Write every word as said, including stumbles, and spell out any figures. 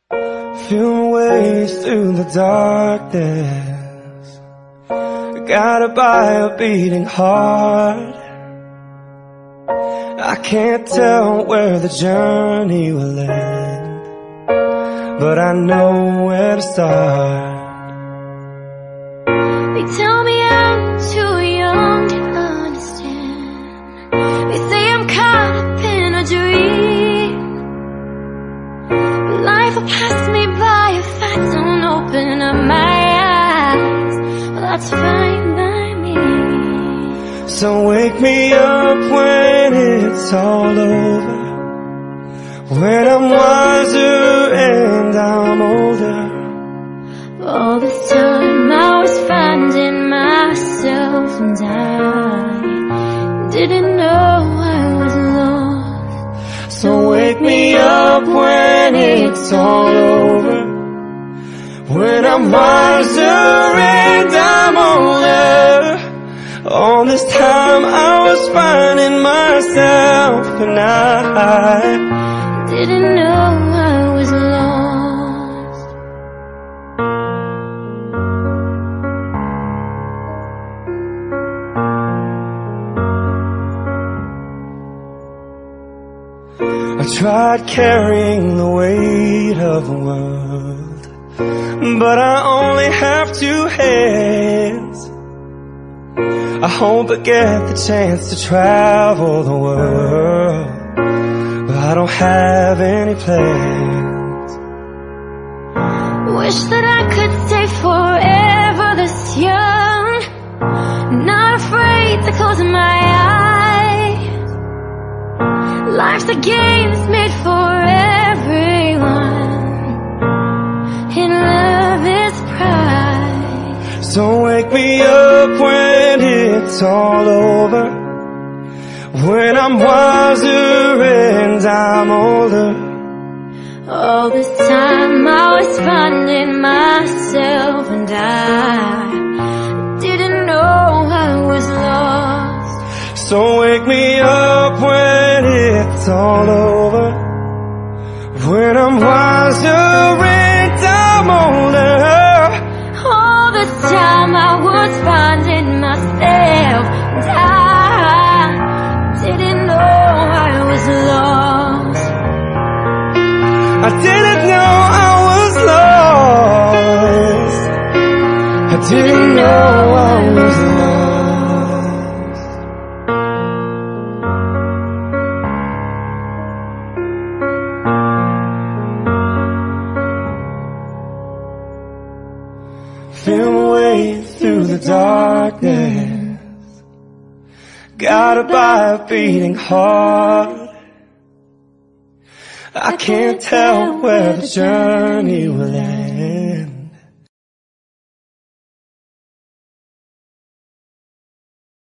Feel my way through the darkness, guided by a beating heart. I can't tell where the journey will end, but I know where to start. They tell me I'm too young to understand. They say I'm caught up in a dream. Life will pass me by if I don't open up my eyes. Well, that's fine by me. So wake me up when it's all over, when I'm wiser and I'm older. All this time I was finding myself, and I didn't know I was lost. So wake me up when it's all over, when I'm wiser and I'm older. All this time I was finding myself, and I didn't know I was lost. I tried carrying the weight of the world, but I only have two hands. I hope I get the chance to travel the world, but I don't have any plans. Wish that I could stay forever this young, not afraid to close my eyes. Life's a game that's made for everyone, and love is pride. So wake me up when it's all over, when I'm wiser and I'm older. All this time I was finding myself, and I didn't know I was lost. So wake me up when it's all over, when I'm wiser and I'm older. All the time I was finding myself, and I didn't know I was lost. I didn't know I was lost. I didn't know I was lost. Feel my way through the darkness, guided by a beating heart. I can't tell where the journey will end,